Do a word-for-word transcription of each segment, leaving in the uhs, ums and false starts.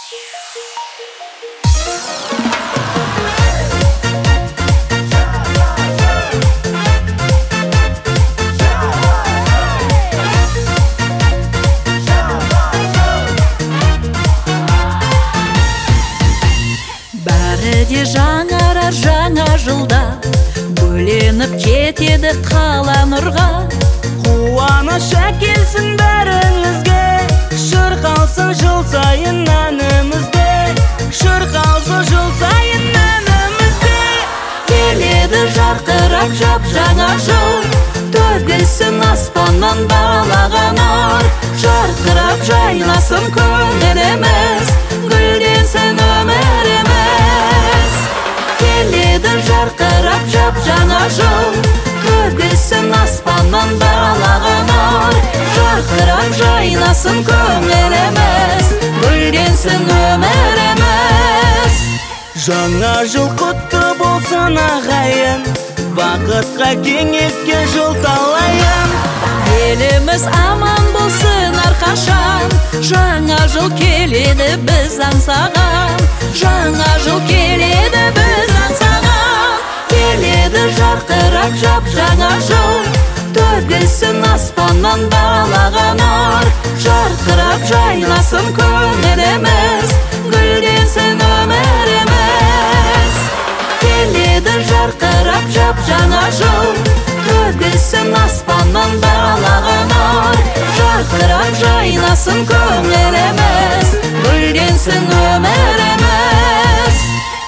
Бәрі де жаңарар жаңа жылда, бөленіп кетеді қала нұрға. Қуаныш әкелсін бәріңізге, шырқалсын жыл сайын әнімізде, шырқалсын жыл сайын әнімізде. Келеді жарқырап жап жаңа жыл, төгілсін аспаннан балаған нұр. Жарқырап жайнасын көңіліміз, гүлденсін өміріміз. Келеді жарқырап жап жаңа жыл, төгілсін аспаннан балаған нұр. Жарқырап жайнасын көңіліміз, гүлденсін өміріміз. Жаңа жыл құтты болсын ағайын, бақытқа кеңекке жол талайын. Еліміз аман болсын әрқашан, жаңа жыл келеді біз аңсаған. Жаңа жыл келеді біз аңсаған. Келеді жарқырап жап жаңа жыл, төгілсін аспаннан балаған нұр. Жарқырап жайнасын көңіліміз, гүлденсін өміріміз. Келеді жарқырап жап жаңа жыл, төгілсін аспаннан балаған нұр. Жарқырап жайнасын көңіліміз, гүлденсін өміріміз.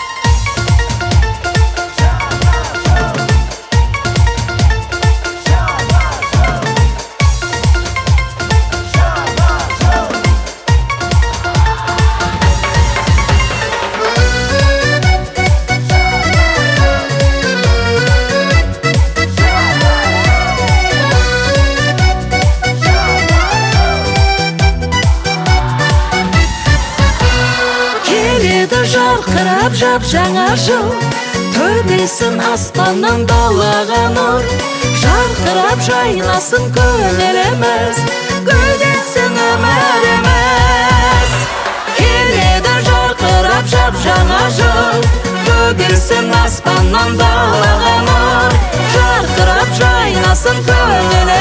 Жарқырап жап жаңа жыл, төгілсін аспаннан балаған нұр. Жарқырап жайнасын көңіліміз, гүлденсін өміріміз. Келеді жарқырап жап жаңа жыл, төгілсін аспаннан балаған нұр. Жарқырап жайнасын көңіліміз.